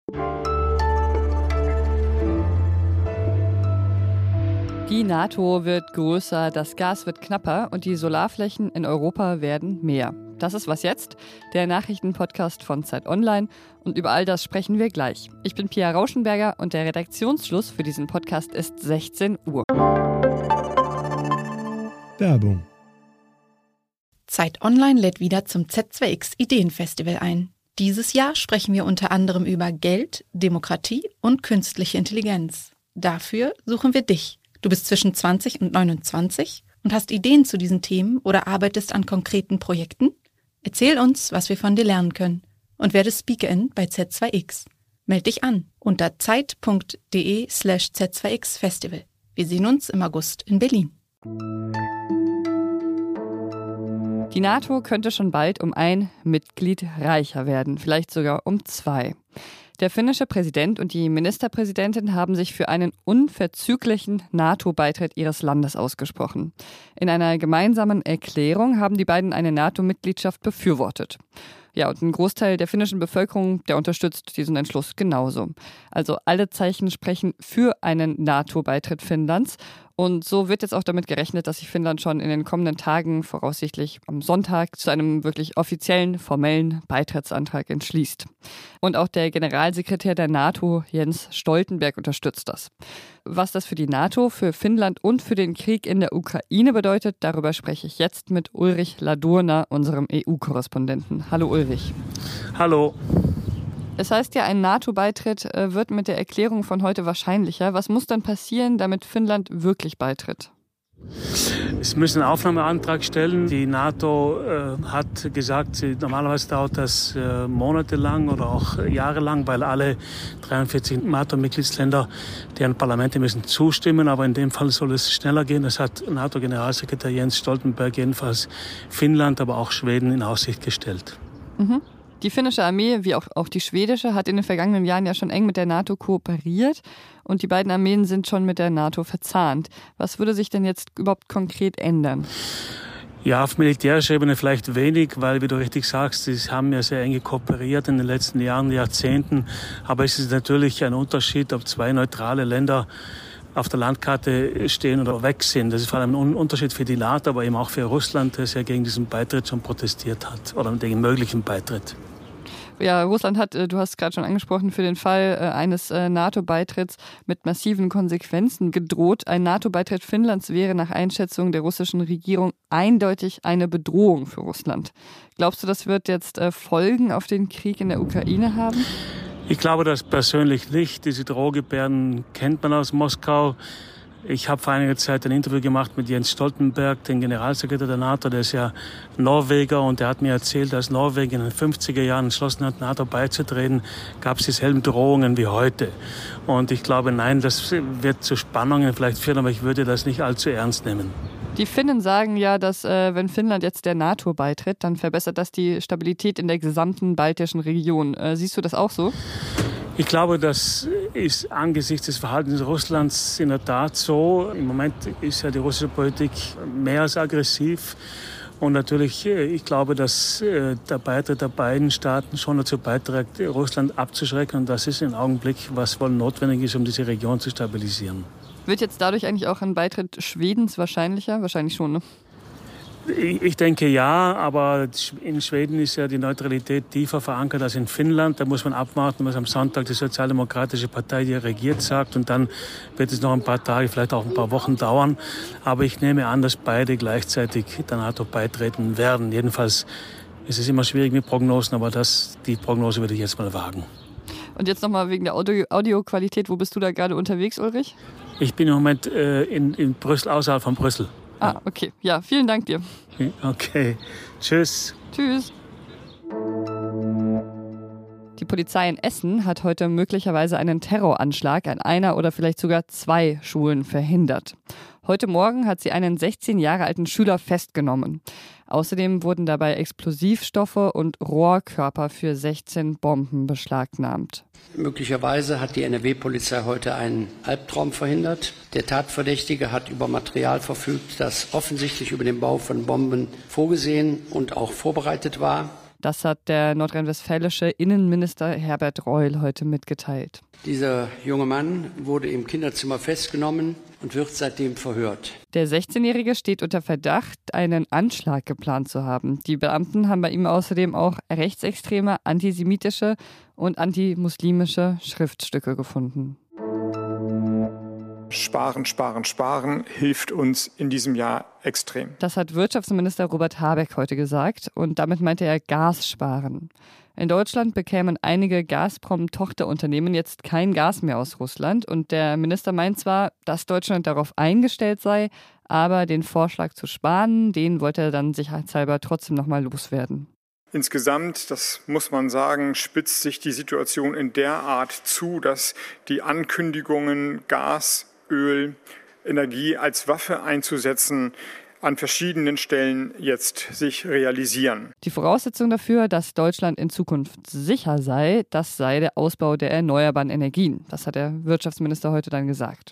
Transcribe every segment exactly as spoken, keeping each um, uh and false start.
Die NATO wird größer, das Gas wird knapper und die Solarflächen in Europa werden mehr. Das ist Was jetzt? Der Nachrichtenpodcast von Zeit Online. Und über all das sprechen wir gleich. Ich bin Pia Rauschenberger und der Redaktionsschluss für diesen Podcast ist sechzehn Uhr. Werbung. Zeit Online lädt wieder zum Z zwei X Ideenfestival ein. Dieses Jahr sprechen wir unter anderem über Geld, Demokratie und künstliche Intelligenz. Dafür suchen wir dich. Du bist zwischen zwanzig und neunundzwanzig und hast Ideen zu diesen Themen oder arbeitest an konkreten Projekten? Erzähl uns, was wir von dir lernen können und werde Speakerin bei Z zwei X. Meld dich an unter zeit.de slash Z2X Festival. Wir sehen uns im August in Berlin. Die NATO könnte schon bald um ein Mitglied reicher werden, vielleicht sogar um zwei. Der finnische Präsident und die Ministerpräsidentin haben sich für einen unverzüglichen NATO-Beitritt ihres Landes ausgesprochen. In einer gemeinsamen Erklärung haben die beiden eine NATO-Mitgliedschaft befürwortet. Ja, und ein Großteil der finnischen Bevölkerung, der unterstützt diesen Entschluss genauso. Also alle Zeichen sprechen für einen NATO-Beitritt Finnlands. Und so wird jetzt auch damit gerechnet, dass sich Finnland schon in den kommenden Tagen, voraussichtlich am Sonntag, zu einem wirklich offiziellen, formellen Beitrittsantrag entschließt. Und auch der Generalsekretär der NATO, Jens Stoltenberg, unterstützt das. Was das für die NATO, für Finnland und für den Krieg in der Ukraine bedeutet, darüber spreche ich jetzt mit Ulrich Ladurner, unserem E U-Korrespondenten. Hallo Ulrich. Hallo. Es heißt ja, ein NATO-Beitritt wird mit der Erklärung von heute wahrscheinlicher. Was muss dann passieren, damit Finnland wirklich beitritt? Es müssen einen Aufnahmeantrag stellen. Die NATO äh, hat gesagt, sie, normalerweise dauert das äh, monatelang oder auch jahrelang, weil alle dreiundvierzig NATO-Mitgliedsländer, deren Parlamente müssen zustimmen. Aber in dem Fall soll es schneller gehen. Das hat NATO-Generalsekretär Jens Stoltenberg jedenfalls Finnland, aber auch Schweden in Aussicht gestellt. Mhm. Die finnische Armee, wie auch, auch die schwedische, hat in den vergangenen Jahren ja schon eng mit der NATO kooperiert und die beiden Armeen sind schon mit der NATO verzahnt. Was würde sich denn jetzt überhaupt konkret ändern? Ja, auf militärischer Ebene vielleicht wenig, weil, wie du richtig sagst, sie haben ja sehr eng kooperiert in den letzten Jahren, Jahrzehnten. Aber es ist natürlich ein Unterschied, ob zwei neutrale Länder auf der Landkarte stehen oder weg sind. Das ist vor allem ein Unterschied für die NATO, aber eben auch für Russland, das ja gegen diesen Beitritt schon protestiert hat oder gegen möglichen Beitritt. Ja, Russland hat, du hast es gerade schon angesprochen, für den Fall eines NATO-Beitritts mit massiven Konsequenzen gedroht. Ein NATO-Beitritt Finnlands wäre nach Einschätzung der russischen Regierung eindeutig eine Bedrohung für Russland. Glaubst du, das wird jetzt Folgen auf den Krieg in der Ukraine haben? Ich glaube das persönlich nicht. Diese Drohgebärden kennt man aus Moskau. Ich habe vor einiger Zeit ein Interview gemacht mit Jens Stoltenberg, dem Generalsekretär der NATO. Der ist ja Norweger und der hat mir erzählt, als Norwegen in den fünfziger Jahren entschlossen hat, NATO beizutreten, gab es dieselben Drohungen wie heute. Und ich glaube, nein, das wird zu Spannungen vielleicht führen, aber ich würde das nicht allzu ernst nehmen. Die Finnen sagen ja, dass äh, wenn Finnland jetzt der NATO beitritt, dann verbessert das die Stabilität in der gesamten baltischen Region. Äh, siehst du das auch so? Ich glaube, das ist angesichts des Verhaltens Russlands in der Tat so. Im Moment ist ja die russische Politik mehr als aggressiv. Und natürlich, ich glaube, dass der Beitritt der beiden Staaten schon dazu beiträgt, Russland abzuschrecken. Und das ist im Augenblick, was wohl notwendig ist, um diese Region zu stabilisieren. Wird jetzt dadurch eigentlich auch ein Beitritt Schwedens wahrscheinlicher? Wahrscheinlich schon, ne? Ich denke ja, aber in Schweden ist ja die Neutralität tiefer verankert als in Finnland. Da muss man abwarten, was am Sonntag die Sozialdemokratische Partei, die regiert, sagt. Und dann wird es noch ein paar Tage, vielleicht auch ein paar Wochen dauern. Aber ich nehme an, dass beide gleichzeitig der NATO beitreten werden. Jedenfalls ist es immer schwierig mit Prognosen, aber das, die Prognose würde ich jetzt mal wagen. Und jetzt nochmal wegen der Audio- Audioqualität. Wo bist du da gerade unterwegs, Ulrich? Ich bin im Moment äh, in, in Brüssel, außerhalb von Brüssel. Ah, okay. Ja, vielen Dank dir. Okay. Tschüss. Tschüss. Die Polizei in Essen hat heute möglicherweise einen Terroranschlag an einer oder vielleicht sogar zwei Schulen verhindert. Heute Morgen hat sie einen sechzehn Jahre alten Schüler festgenommen. Außerdem wurden dabei Explosivstoffe und Rohrkörper für sechzehn Bomben beschlagnahmt. Möglicherweise hat die N R W-Polizei heute einen Albtraum verhindert. Der Tatverdächtige hat über Material verfügt, das offensichtlich über den Bau von Bomben vorgesehen und auch vorbereitet war. Das hat der nordrhein-westfälische Innenminister Herbert Reul heute mitgeteilt. Dieser junge Mann wurde im Kinderzimmer festgenommen und wird seitdem verhört. Der sechzehnjährige steht unter Verdacht, einen Anschlag geplant zu haben. Die Beamten haben bei ihm außerdem auch rechtsextreme, antisemitische und antimuslimische Schriftstücke gefunden. Sparen, sparen, sparen hilft uns in diesem Jahr extrem. Das hat Wirtschaftsminister Robert Habeck heute gesagt und damit meinte er Gas sparen. In Deutschland bekämen einige Gazprom-Tochterunternehmen jetzt kein Gas mehr aus Russland und der Minister meint zwar, dass Deutschland darauf eingestellt sei, aber den Vorschlag zu sparen, den wollte er dann sicherheitshalber trotzdem nochmal loswerden. Insgesamt, das muss man sagen, spitzt sich die Situation in der Art zu, dass die Ankündigungen, Gas, Öl, Energie als Waffe einzusetzen, an verschiedenen Stellen jetzt sich realisieren. Die Voraussetzung dafür, dass Deutschland in Zukunft sicher sei, das sei der Ausbau der erneuerbaren Energien. Das hat der Wirtschaftsminister heute dann gesagt.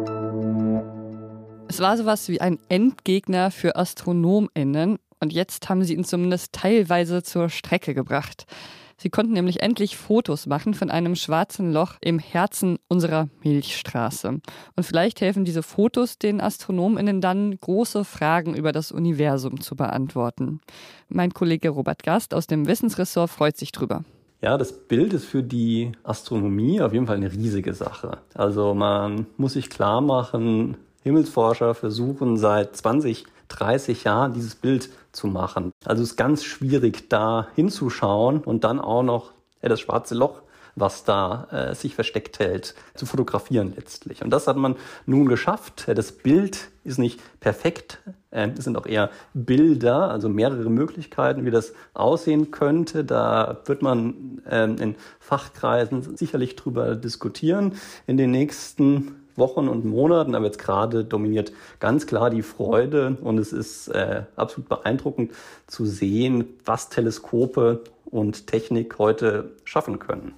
Es war sowas wie ein Endgegner für AstronomInnen und jetzt haben sie ihn zumindest teilweise zur Strecke gebracht. Sie konnten nämlich endlich Fotos machen von einem schwarzen Loch im Herzen unserer Milchstraße. Und vielleicht helfen diese Fotos den AstronomInnen dann, große Fragen über das Universum zu beantworten. Mein Kollege Robert Gast aus dem Wissensressort freut sich drüber. Ja, das Bild ist für die Astronomie auf jeden Fall eine riesige Sache. Also man muss sich klar machen, Himmelsforscher versuchen seit zwanzig, dreißig Jahren dieses Bild zu machen. Also es ist ganz schwierig, da hinzuschauen und dann auch noch ja, das schwarze Loch, was da äh, sich versteckt hält, zu fotografieren letztlich. Und das hat man nun geschafft. Das Bild ist nicht perfekt. Äh, es sind auch eher Bilder, also mehrere Möglichkeiten, wie das aussehen könnte. Da wird man äh, in Fachkreisen sicherlich drüber diskutieren in den nächsten Wochen und Monaten, aber jetzt gerade dominiert ganz klar die Freude und es ist äh, absolut beeindruckend zu sehen, was Teleskope und Technik heute schaffen können.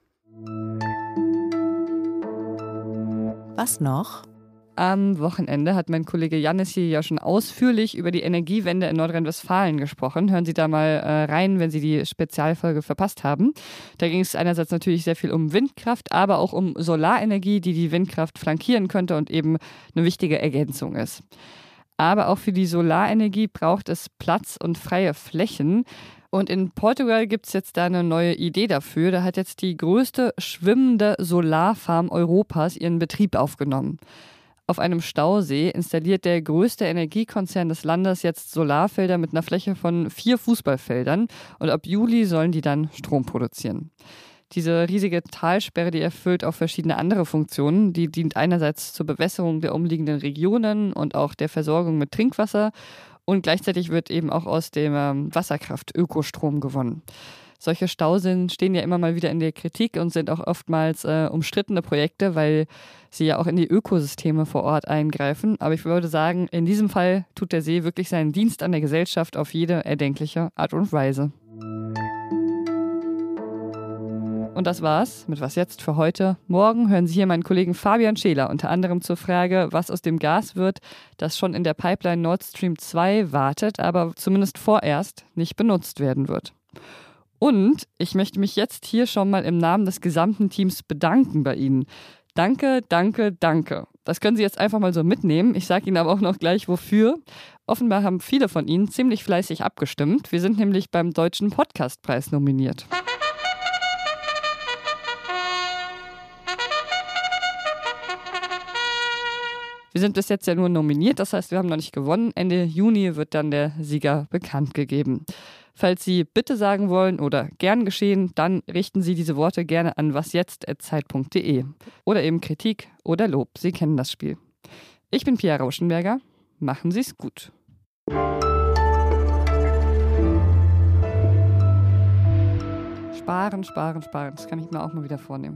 Was noch? Am Wochenende hat mein Kollege Jannis hier ja schon ausführlich über die Energiewende in Nordrhein-Westfalen gesprochen. Hören Sie da mal äh, rein, wenn Sie die Spezialfolge verpasst haben. Da ging es einerseits natürlich sehr viel um Windkraft, aber auch um Solarenergie, die die Windkraft flankieren könnte und eben eine wichtige Ergänzung ist. Aber auch für die Solarenergie braucht es Platz und freie Flächen. Und in Portugal gibt es jetzt da eine neue Idee dafür. Da hat jetzt die größte schwimmende Solarfarm Europas ihren Betrieb aufgenommen. Auf einem Stausee installiert der größte Energiekonzern des Landes jetzt Solarfelder mit einer Fläche von vier Fußballfeldern und ab Juli sollen die dann Strom produzieren. Diese riesige Talsperre, die erfüllt auch verschiedene andere Funktionen. Die dient einerseits zur Bewässerung der umliegenden Regionen und auch der Versorgung mit Trinkwasser und gleichzeitig wird eben auch aus dem Wasserkraft Ökostrom gewonnen. Solche Stauseen stehen ja immer mal wieder in der Kritik und sind auch oftmals äh, umstrittene Projekte, weil sie ja auch in die Ökosysteme vor Ort eingreifen. Aber ich würde sagen, in diesem Fall tut der See wirklich seinen Dienst an der Gesellschaft auf jede erdenkliche Art und Weise. Und das war's mit Was jetzt für heute. Morgen hören Sie hier meinen Kollegen Fabian Scheler unter anderem zur Frage, was aus dem Gas wird, das schon in der Pipeline Nord Stream zwei wartet, aber zumindest vorerst nicht benutzt werden wird. Und ich möchte mich jetzt hier schon mal im Namen des gesamten Teams bedanken bei Ihnen. Danke, danke, danke. Das können Sie jetzt einfach mal so mitnehmen. Ich sage Ihnen aber auch noch gleich, wofür. Offenbar haben viele von Ihnen ziemlich fleißig abgestimmt. Wir sind nämlich beim Deutschen Podcastpreis nominiert. Wir sind bis jetzt ja nur nominiert, das heißt, wir haben noch nicht gewonnen. Ende Juni wird dann der Sieger bekannt gegeben. Falls Sie bitte sagen wollen oder gern geschehen, dann richten Sie diese Worte gerne an wasjetzt at zeit punkt de. Oder eben Kritik oder Lob. Sie kennen das Spiel. Ich bin Pia Rauschenberger. Machen Sie es gut. Sparen, sparen, sparen. Das kann ich mir auch mal wieder vornehmen.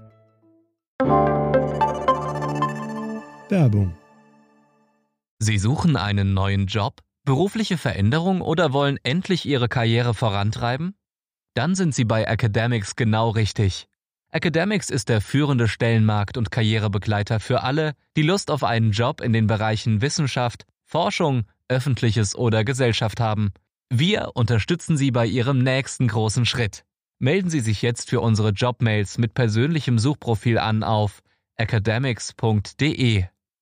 Werbung. Sie suchen einen neuen Job, berufliche Veränderung oder wollen endlich Ihre Karriere vorantreiben? Dann sind Sie bei Academics genau richtig. Academics ist der führende Stellenmarkt- und Karrierebegleiter für alle, die Lust auf einen Job in den Bereichen Wissenschaft, Forschung, Öffentliches oder Gesellschaft haben. Wir unterstützen Sie bei Ihrem nächsten großen Schritt. Melden Sie sich jetzt für unsere Jobmails mit persönlichem Suchprofil an auf academics punkt de.